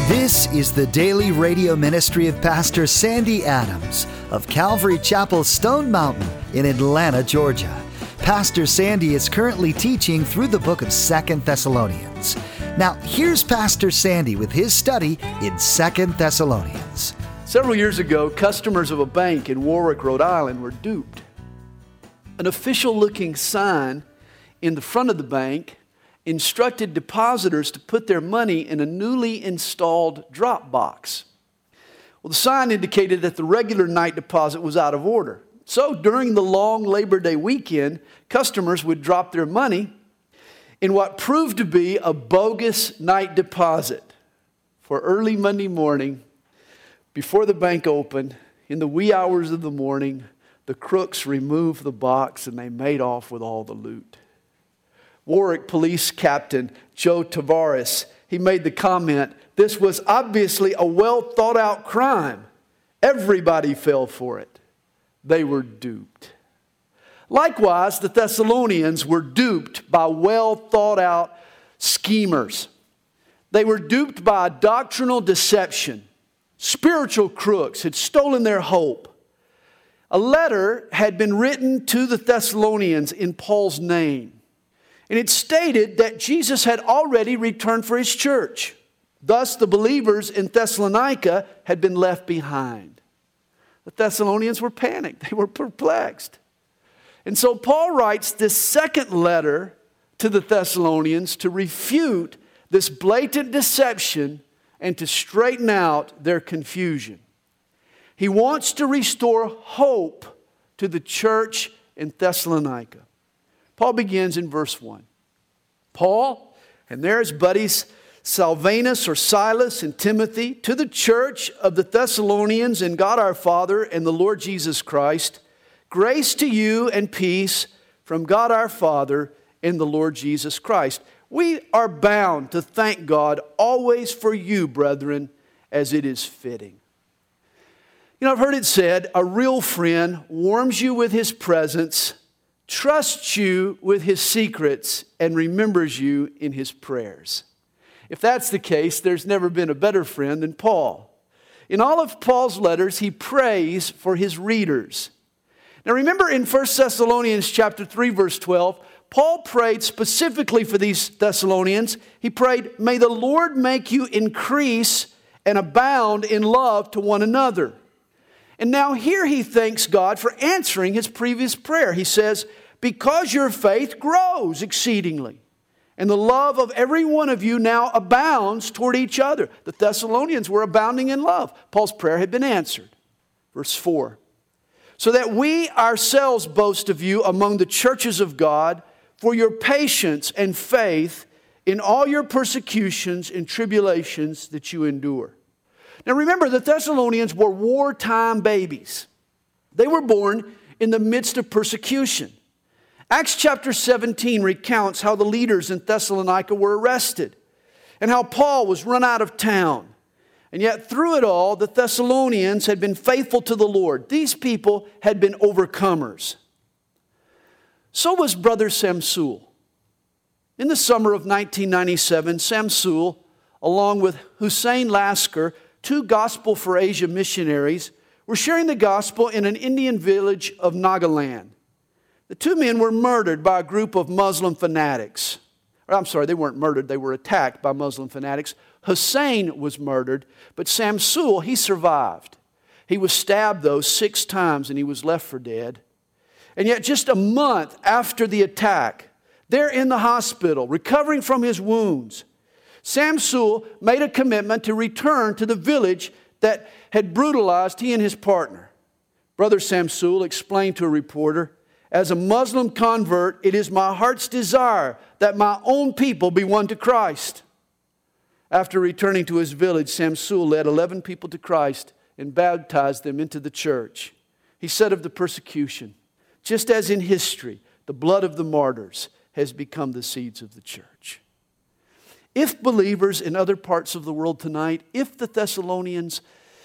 This is the daily radio ministry of Pastor Sandy Adams of Calvary Chapel, Stone Mountain in Atlanta, Georgia. Pastor Sandy is currently teaching through the book of 2 Thessalonians. Now, here's Pastor Sandy with his study in 2 Thessalonians. Several years ago, customers of a bank in Warwick, Rhode Island were duped. An official-looking sign in the front of the bank instructed depositors to put their money in a newly installed drop box. Well, the sign indicated that the regular night deposit was out of order. So during the long Labor Day weekend, customers would drop their money in what proved to be a bogus night deposit. For early Monday morning, before the bank opened, in the wee hours of the morning, the crooks removed the box and they made off with all the loot. Warwick Police Captain Joe Tavares, he made the comment, "This was obviously a well-thought-out crime. Everybody fell for it. They were duped." Likewise, the Thessalonians were duped by well-thought-out schemers. They were duped by a doctrinal deception. Spiritual crooks had stolen their hope. A letter had been written to the Thessalonians in Paul's name. And it stated that Jesus had already returned for his church. Thus, the believers in Thessalonica had been left behind. The Thessalonians were panicked. They were perplexed. And so Paul writes this second letter to the Thessalonians to refute this blatant deception and to straighten out their confusion. He wants to restore hope to the church in Thessalonica. Paul begins in verse 1. Paul, and there's buddies Silvanus or Silas and Timothy, to the church of the Thessalonians in God our Father and the Lord Jesus Christ, grace to you and peace from God our Father and the Lord Jesus Christ. We are bound to thank God always for you, brethren, as it is fitting. You know, I've heard it said, a real friend warms you with his presence, trusts you with his secrets, and remembers you in his prayers. If that's the case, there's never been a better friend than Paul. In all of Paul's letters, he prays for his readers. Now remember in 1 Thessalonians chapter 3, verse 12, Paul prayed specifically for these Thessalonians. He prayed, "May the Lord make you increase and abound in love to one another." And now here he thanks God for answering his previous prayer. He says, "Because your faith grows exceedingly, and the love of every one of you now abounds toward each other." The Thessalonians were abounding in love. Paul's prayer had been answered. Verse 4, "So that we ourselves boast of you among the churches of God for your patience and faith in all your persecutions and tribulations that you endure." Now remember, the Thessalonians were wartime babies. They were born in the midst of persecution. Acts chapter 17 recounts how the leaders in Thessalonica were arrested and how Paul was run out of town. And yet through it all, the Thessalonians had been faithful to the Lord. These people had been overcomers. So was Brother Samsul. In the summer of 1997, Samsul, along with Hussein Lasker, two Gospel for Asia missionaries, were sharing the gospel in an Indian village of Nagaland. The two men were murdered by a group of Muslim fanatics. They weren't murdered, they were attacked by Muslim fanatics. Hussein was murdered, but Samsul, he survived. He was stabbed, though, 6 times and he was left for dead. And yet just a month after the attack, there in the hospital, recovering from his wounds, Samsul made a commitment to return to the village that had brutalized he and his partner. Brother Samsul explained to a reporter, "As a Muslim convert, it is my heart's desire that my own people be won to Christ." After returning to his village, Samsul led 11 people to Christ and baptized them into the church. He said of the persecution, "Just as in history, the blood of the martyrs has become the seeds of the church." If believers in other parts of the world tonight, if the Thessalonians,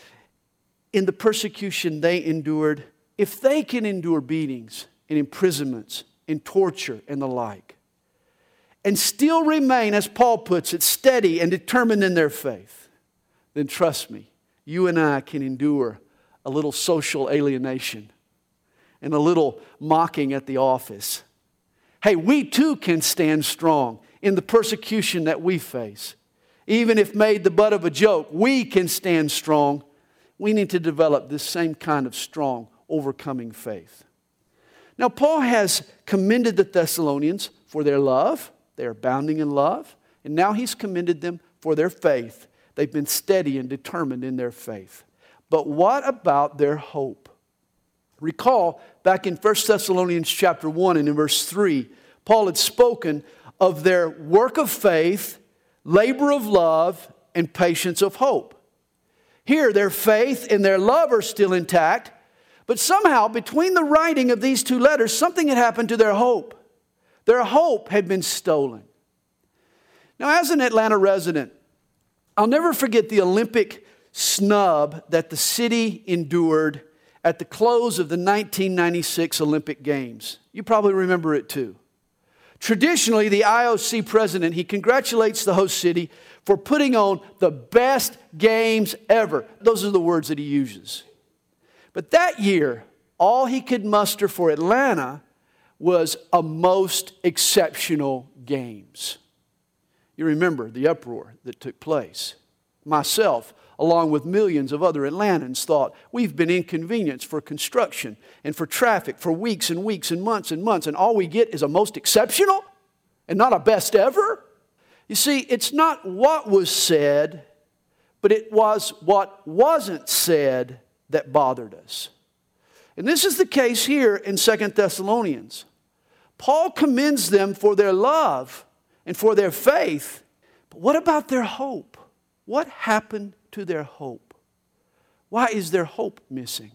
in the persecution they endured, if they can endure beatings and imprisonments and torture and the like, and still remain, as Paul puts it, steady and determined in their faith, then trust me, you and I can endure a little social alienation and a little mocking at the office. Hey, we too can stand strong in the persecution that we face. Even if made the butt of a joke, we can stand strong. We need to develop this same kind of strong, overcoming faith. Now, Paul has commended the Thessalonians for their love. They are abounding in love. And now he's commended them for their faith. They've been steady and determined in their faith. But what about their hope? Recall, back in 1 Thessalonians chapter 1 and in verse 3, Paul had spoken of their work of faith, labor of love, and patience of hope. Here, their faith and their love are still intact, but somehow, between the writing of these two letters, something had happened to their hope. Their hope had been stolen. Now, as an Atlanta resident, I'll never forget the Olympic snub that the city endured at the close of the 1996 Olympic Games. You probably remember it too. Traditionally, the IOC president, he congratulates the host city for putting on the best games ever. Those are the words that he uses. But that year, all he could muster for Atlanta was a most exceptional games. You remember the uproar that took place. Myself, along with millions of other Atlantans, thought we've been inconvenienced for construction and for traffic for weeks and weeks and months, and all we get is a most exceptional and not a best ever. You see, it's not what was said, but it was what wasn't said that bothered us. And this is the case here in 2 Thessalonians. Paul commends them for their love and for their faith. But what about their hope? What happened to their hope? Why is their hope missing?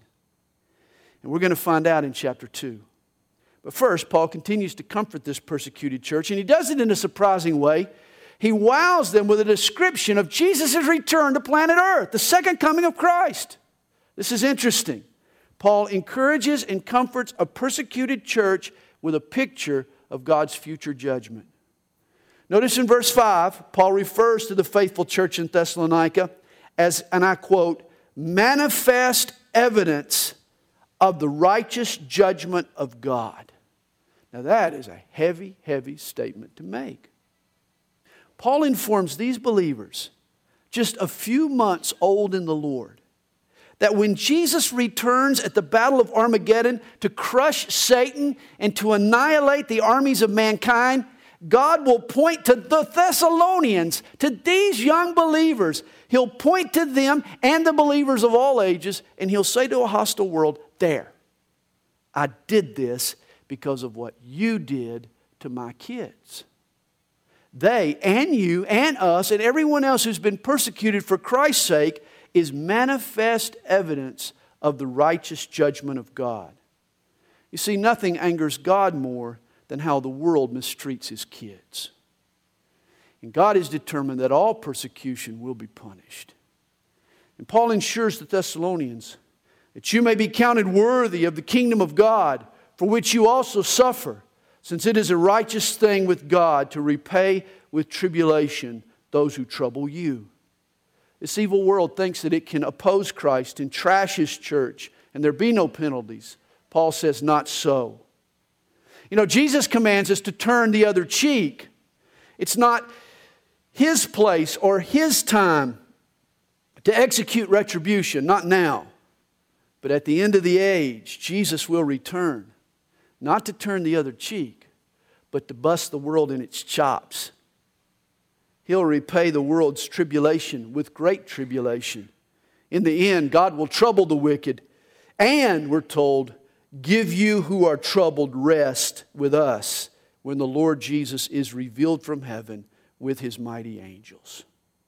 And we're going to find out in chapter 2. But first, Paul continues to comfort this persecuted church, and he does it in a surprising way. He wows them with a description of Jesus' return to planet Earth, the second coming of Christ. This is interesting. Paul encourages and comforts a persecuted church with a picture of God's future judgment. Notice in verse 5, Paul refers to the faithful church in Thessalonica as, and I quote, manifest evidence of the righteous judgment of God. Now that is a heavy, heavy statement to make. Paul informs these believers, just a few months old in the Lord, that when Jesus returns at the Battle of Armageddon to crush Satan and to annihilate the armies of mankind, God will point to the Thessalonians, to these young believers. He'll point to them and the believers of all ages, and He'll say to a hostile world, there, I did this because of what you did to my kids. They and you and us and everyone else who's been persecuted for Christ's sake is manifest evidence of the righteous judgment of God. You see, nothing angers God more than how the world mistreats His kids. And God is determined that all persecution will be punished. And Paul ensures the Thessalonians that you may be counted worthy of the kingdom of God, for which you also suffer, since it is a righteous thing with God to repay with tribulation those who trouble you. This evil world thinks that it can oppose Christ and trash His church, and there be no penalties. Paul says, not so. You know, Jesus commands us to turn the other cheek. It's not His place or His time to execute retribution, not now. But at the end of the age, Jesus will return, not to turn the other cheek, but to bust the world in its chops. He'll repay the world's tribulation with great tribulation. In the end, God will trouble the wicked, and we're told, give you who are troubled rest with us when the Lord Jesus is revealed from heaven with His mighty angels.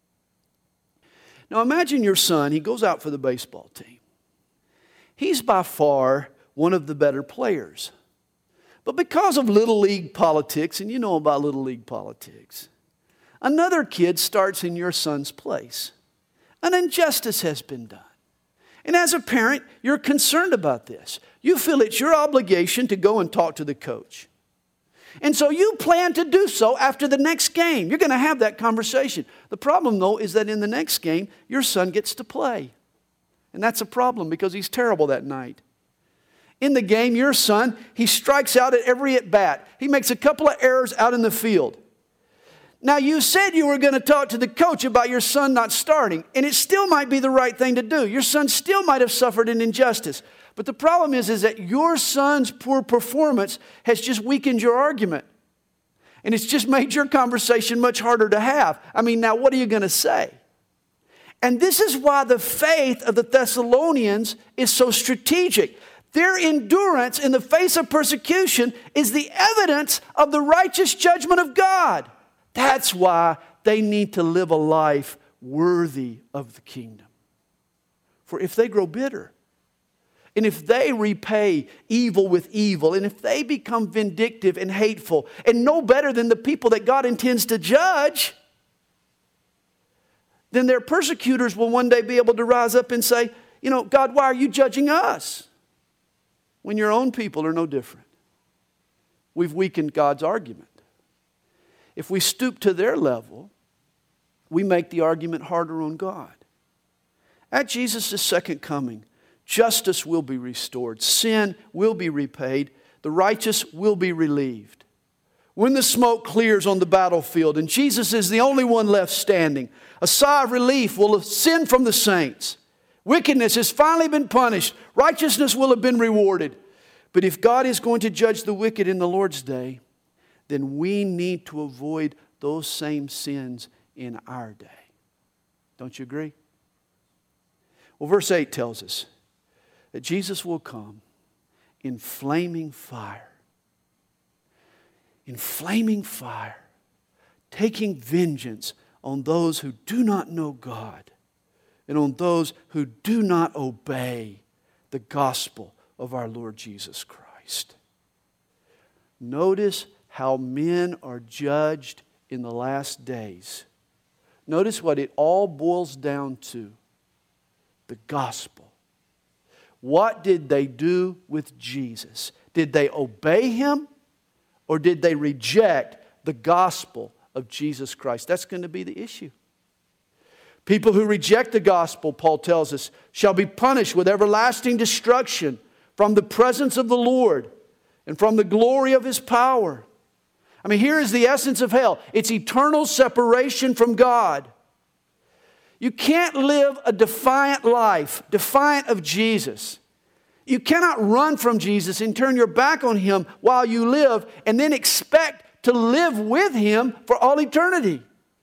Now imagine your son, he goes out for the baseball team. He's by far one of the better players. But because of Little League politics, and you know about Little League politics, another kid starts in your son's place. An injustice has been done. And as a parent, you're concerned about this. You feel it's your obligation to go and talk to the coach. And so you plan to do so after the next game. You're going to have that conversation. The problem, though, is that in the next game, your son gets to play. And that's a problem because he's terrible that night. In the game, your son, he strikes out at every at-bat. He makes a couple of errors out in the field. Now, you said you were going to talk to the coach about your son not starting, and it still might be the right thing to do. Your son still might have suffered an injustice. But the problem is that your son's poor performance has just weakened your argument. And it's just made your conversation much harder to have. I mean, now what are you going to say? And this is why the faith of the Thessalonians is so strategic. Their endurance in the face of persecution is the evidence of the righteous judgment of God. That's why they need to live a life worthy of the kingdom. For if they grow bitter, and if they repay evil with evil, and if they become vindictive and hateful, and no better than the people that God intends to judge, then their persecutors will one day be able to rise up and say, you know, God, why are you judging us? When your own people are no different. We've weakened God's argument. If we stoop to their level, we make the argument harder on God. At Jesus' second coming, justice will be restored. Sin will be repaid. The righteous will be relieved. When the smoke clears on the battlefield and Jesus is the only one left standing, a sigh of relief will ascend from the saints. Wickedness has finally been punished. Righteousness will have been rewarded. But if God is going to judge the wicked in the Lord's day, then we need to avoid those same sins in our day. Don't you agree? Well, verse 8 tells us that Jesus will come in flaming fire. In flaming fire, taking vengeance on those who do not know God and on those who do not obey the gospel of our Lord Jesus Christ. Notice how men are judged in the last days. Notice what it all boils down to. The gospel. What did they do with Jesus? Did they obey Him or did they reject the gospel of Jesus Christ? That's going to be the issue. People who reject the gospel, Paul tells us, shall be punished with everlasting destruction from the presence of the Lord and from the glory of His power. I mean, here is the essence of hell. It's eternal separation from God. You can't live a defiant life, defiant of Jesus. You cannot run from Jesus and turn your back on Him while you live and then expect to live with Him for all eternity.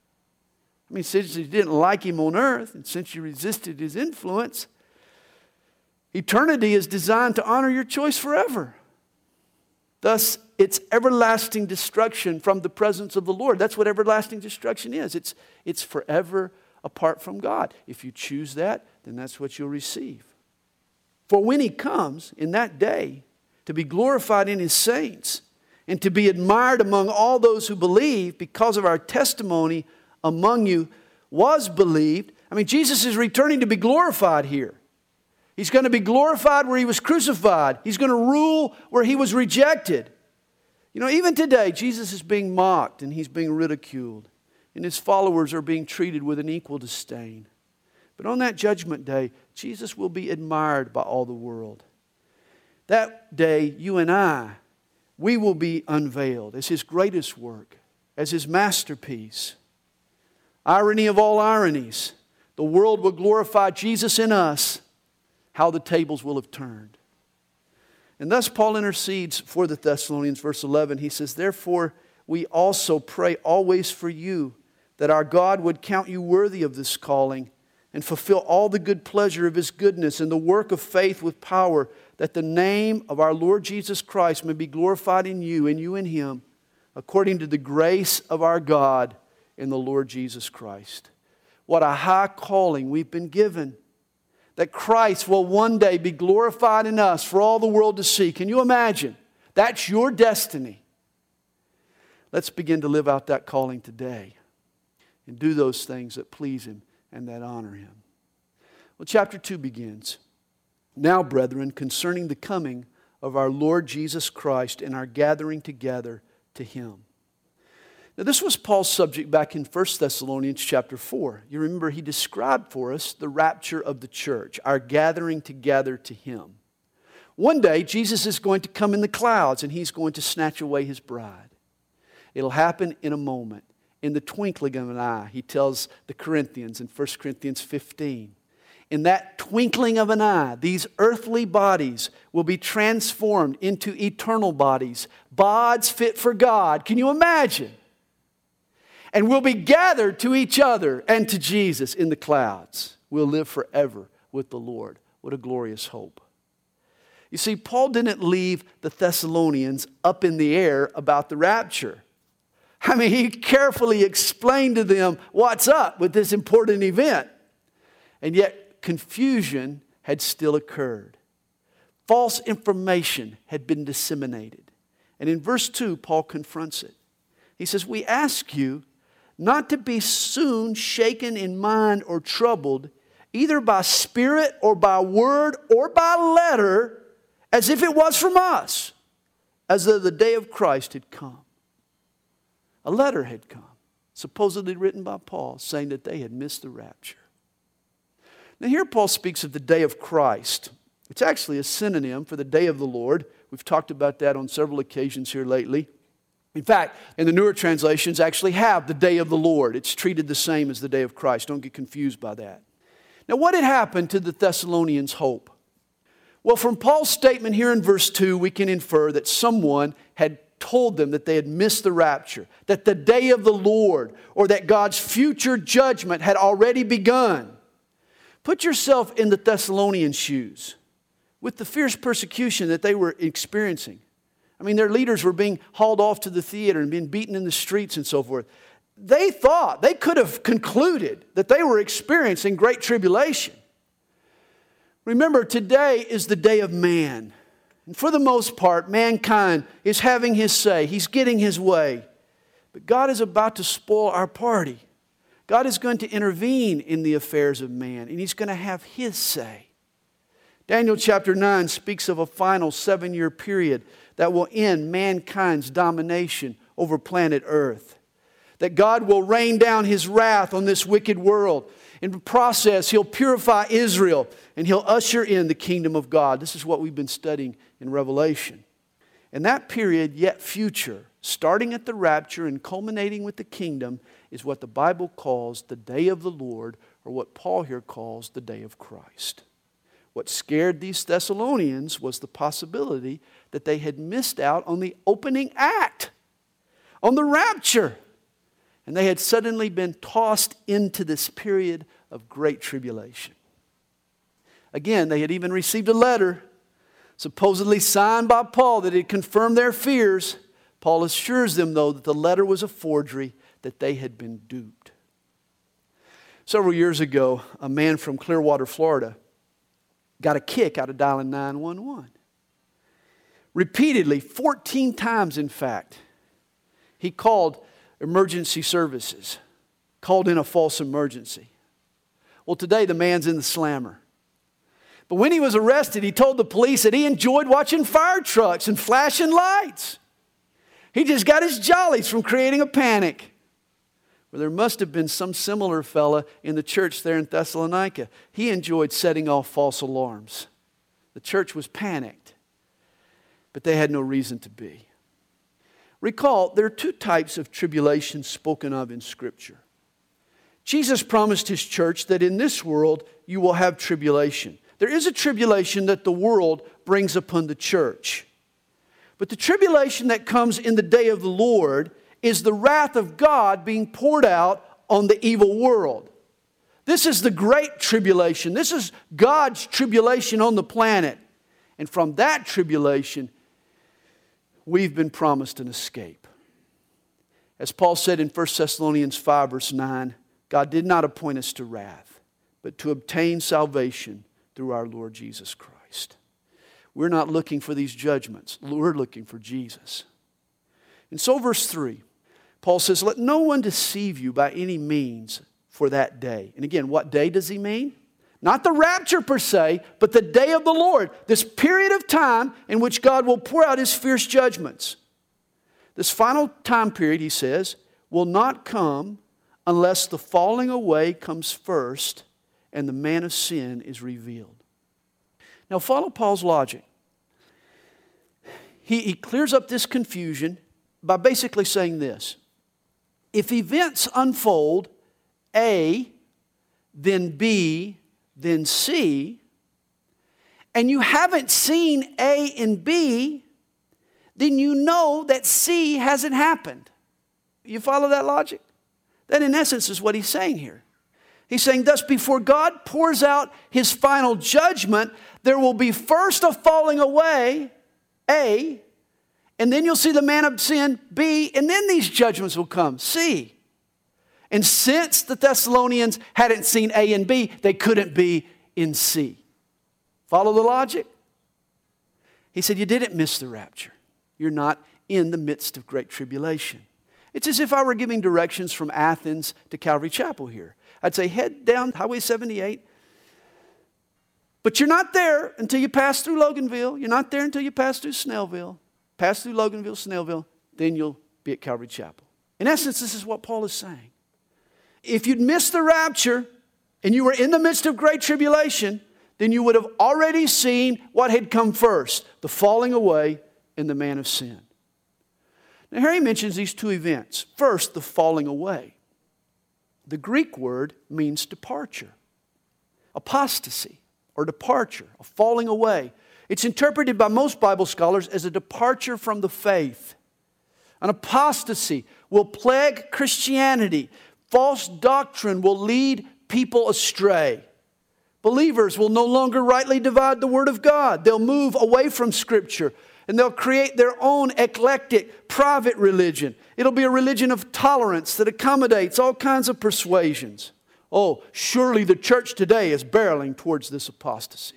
I mean, since you didn't like Him on earth and since you resisted His influence, eternity is designed to honor your choice forever. Thus, it's everlasting destruction from the presence of the Lord. That's what everlasting destruction is. It's forever apart from God. If you choose that, then that's what you'll receive. For when He comes in that day to be glorified in His saints and to be admired among all those who believe because of our testimony among you was believed. I mean, Jesus is returning to be glorified here. He's going to be glorified where He was crucified. He's going to rule where He was rejected. You know, even today, Jesus is being mocked and He's being ridiculed. And His followers are being treated with an equal disdain. But on that judgment day, Jesus will be admired by all the world. That day, you and I, we will be unveiled as His greatest work, as His masterpiece. Irony of all ironies, the world will glorify Jesus in us. How the tables will have turned. And thus Paul intercedes for the Thessalonians. Verse 11, he says, therefore we also pray always for you, that our God would count you worthy of this calling and fulfill all the good pleasure of His goodness and the work of faith with power, that the name of our Lord Jesus Christ may be glorified in you and you in Him, according to the grace of our God in the Lord Jesus Christ. What a high calling we've been given. That Christ will one day be glorified in us for all the world to see. Can you imagine? That's your destiny. Let's begin to live out that calling today and do those things that please Him and that honor Him. Well, chapter 2 begins. Now, brethren, concerning the coming of our Lord Jesus Christ and our gathering together, to Him. Now, this was Paul's subject back in 1 Thessalonians chapter 4. You remember he described for us the rapture of the church, our gathering together to Him. One day, Jesus is going to come in the clouds and He's going to snatch away His bride. It'll happen in a moment, in the twinkling of an eye, he tells the Corinthians in 1 Corinthians 15. In that twinkling of an eye, these earthly bodies will be transformed into eternal bodies, bods fit for God. Can you imagine? And we'll be gathered to each other and to Jesus in the clouds. We'll live forever with the Lord. What a glorious hope. You see, Paul didn't leave the Thessalonians up in the air about the rapture. I mean, he carefully explained to them what's up with this important event. And yet, confusion had still occurred. False information had been disseminated. And in verse 2, Paul confronts it. He says, we ask you not to be soon shaken in mind or troubled, either by spirit or by word or by letter, as if it was from us, as though the day of Christ had come. A letter had come, supposedly written by Paul, saying that they had missed the rapture. Now here Paul speaks of the day of Christ. It's actually a synonym for the day of the Lord. We've talked about that on several occasions here lately. In fact, in the newer translations actually have the day of the Lord. It's treated the same as the day of Christ. Don't get confused by that. Now what had happened to the Thessalonians' hope? Well, from Paul's statement here in verse 2, we can infer that someone had told them that they had missed the rapture, that the day of the Lord, or that God's future judgment had already begun. Put yourself in the Thessalonian shoes with the fierce persecution that they were experiencing. I mean, their leaders were being hauled off to the theater and being beaten in the streets and so forth. They thought, they could have concluded that they were experiencing great tribulation. Remember, today is the day of man. And for the most part, mankind is having his say. He's getting his way. But God is about to spoil our party. God is going to intervene in the affairs of man, and He's going to have His say. Daniel chapter 9 speaks of a final 7-year period that will end mankind's domination over planet Earth. That God will rain down His wrath on this wicked world. In the process, He'll purify Israel and He'll usher in the kingdom of God. This is what we've been studying in Revelation. And that period, yet future, starting at the rapture and culminating with the kingdom, is what the Bible calls the day of the Lord, or what Paul here calls the day of Christ. What scared these Thessalonians was the possibility that they had missed out on the opening act, on the rapture. And they had suddenly been tossed into this period of great tribulation. Again, they had even received a letter, supposedly signed by Paul, that had confirmed their fears. Paul assures them, though, that the letter was a forgery, that they had been duped. Several years ago, a man from Clearwater, Florida, got a kick out of dialing 911. Repeatedly, 14 times in fact, he called emergency services, called in a false emergency. Well, today the man's in the slammer. But when he was arrested, he told the police that he enjoyed watching fire trucks and flashing lights. He just got his jollies from creating a panic. Well, there must have been some similar fella in the church there in Thessalonica. He enjoyed setting off false alarms. The church was panicked, but they had no reason to be. Recall, there are two types of tribulation spoken of in Scripture. Jesus promised His church that in this world you will have tribulation. There is a tribulation that the world brings upon the church. But the tribulation that comes in the day of the Lord is the wrath of God being poured out on the evil world. This is the great tribulation. This is God's tribulation on the planet. And from that tribulation, we've been promised an escape. As Paul said in 1 Thessalonians 5, verse 9, God did not appoint us to wrath, but to obtain salvation through our Lord Jesus Christ. We're not looking for these judgments. We're looking for Jesus. And so verse 3, Paul says, let no one deceive you by any means for that day. And again, what day does he mean? Not the rapture per se, but the day of the Lord. This period of time in which God will pour out His fierce judgments. This final time period, he says, will not come unless the falling away comes first and the man of sin is revealed. Now follow Paul's logic. He clears up this confusion by basically saying this. If events unfold A, then B, then C, and you haven't seen A and B, then you know that C hasn't happened. You follow that logic? That in essence is what he's saying here. He's saying, thus before God pours out His final judgment, there will be first a falling away, A, and then you'll see the man of sin, B, and then these judgments will come, C. And since the Thessalonians hadn't seen A and B, they couldn't be in C. Follow the logic? He said, you didn't miss the rapture. You're not in the midst of great tribulation. It's as if I were giving directions from Athens to Calvary Chapel here. I'd say head down Highway 78. But you're not there until you pass through Loganville. You're not there until you pass through Snellville. Pass through Loganville, Snellville, then you'll be at Calvary Chapel. In essence, this is what Paul is saying. If you'd missed the rapture and you were in the midst of great tribulation, then you would have already seen what had come first, the falling away and the man of sin. Now here he mentions these two events. First, the falling away. The Greek word means departure, apostasy or departure, a falling away. It's interpreted by most Bible scholars as a departure from the faith. An apostasy will plague Christianity. False doctrine will lead people astray. Believers will no longer rightly divide the Word of God. They'll move away from Scripture and they'll create their own eclectic, private religion. It'll be a religion of tolerance that accommodates all kinds of persuasions. Oh, surely the church today is barreling towards this apostasy.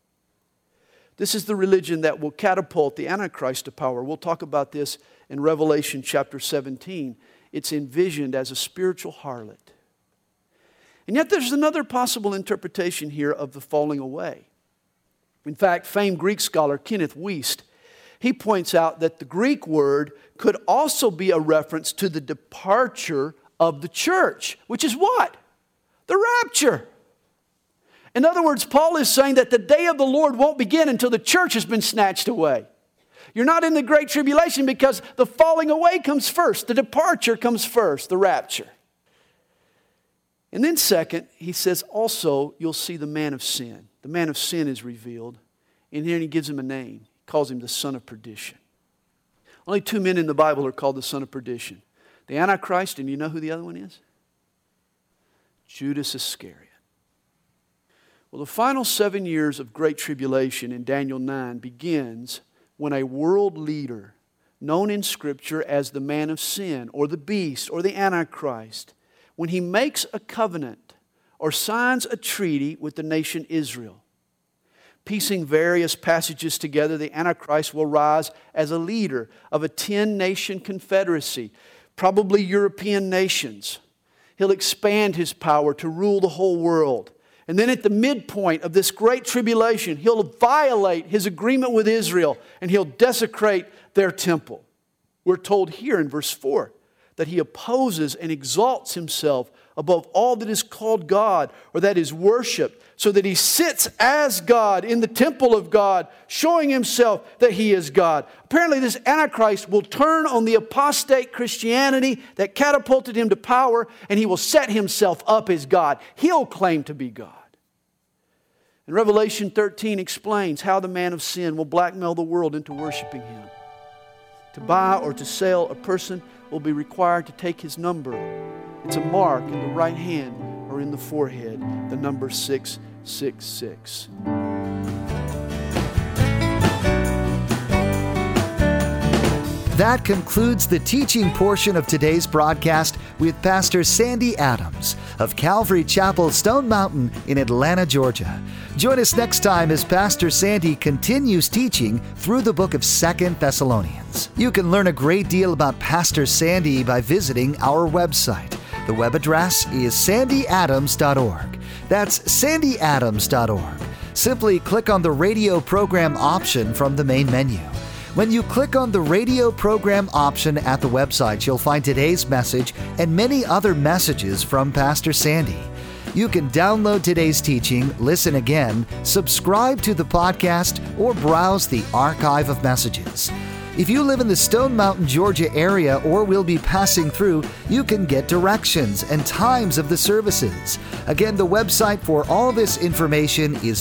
This is the religion that will catapult the Antichrist to power. We'll talk about this in Revelation chapter 17. It's envisioned as a spiritual harlot. And yet there's another possible interpretation here of the falling away. In fact, famed Greek scholar Kenneth Wuest, he points out that the Greek word could also be a reference to the departure of the church, which is what? The rapture. In other words, Paul is saying that the day of the Lord won't begin until the church has been snatched away. You're not in the great tribulation because the falling away comes first. The departure comes first, the rapture. And then second, he says also you'll see the man of sin. The man of sin is revealed. And here he gives him a name. He calls him the son of perdition. Only two men in the Bible are called the son of perdition. The Antichrist, and you know who the other one is? Judas Iscariot. Well, the final 7 years of great tribulation in Daniel 9 begins when a world leader, known in Scripture as the man of sin or the beast or the Antichrist, when he makes a covenant or signs a treaty with the nation Israel. Piecing various passages together, the Antichrist will rise as a leader of a 10-nation confederacy, probably European nations. He'll expand his power to rule the whole world. And then at the midpoint of this great tribulation, he'll violate his agreement with Israel and he'll desecrate their temple. We're told here in verse 4 that he opposes and exalts himself above all that is called God or that is worshiped, so that he sits as God in the temple of God, showing himself that he is God. Apparently this Antichrist will turn on the apostate Christianity that catapulted him to power, and he will set himself up as God. He'll claim to be God. And Revelation 13 explains how the man of sin will blackmail the world into worshiping him. To buy or to sell, a person will be required to take his number. It's a mark in the right hand or in the forehead, the number 666. That concludes the teaching portion of today's broadcast with Pastor Sandy Adams of Calvary Chapel, Stone Mountain in Atlanta, Georgia. Join us next time as Pastor Sandy continues teaching through the book of 2 Thessalonians. You can learn a great deal about Pastor Sandy by visiting our website. The web address is sandyadams.org. That's sandyadams.org. Simply click on the radio program option from the main menu. When you click on the radio program option at the website, you'll find today's message and many other messages from Pastor Sandy. You can download today's teaching, listen again, subscribe to the podcast, or browse the archive of messages. If you live in the Stone Mountain, Georgia area or will be passing through, you can get directions and times of the services. Again, the website for all this information is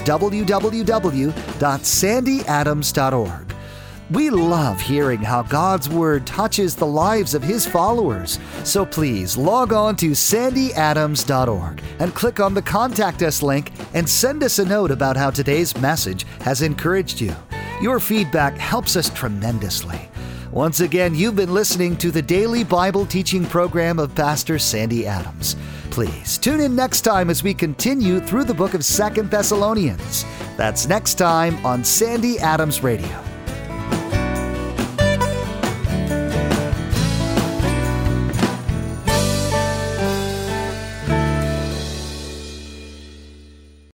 www.sandyadams.org. We love hearing how God's Word touches the lives of His followers. So please log on to sandyadams.org and click on the Contact Us link and send us a note about how today's message has encouraged you. Your feedback helps us tremendously. Once again, you've been listening to the daily Bible teaching program of Pastor Sandy Adams. Please tune in next time as we continue through the book of 2 Thessalonians. That's next time on Sandy Adams Radio.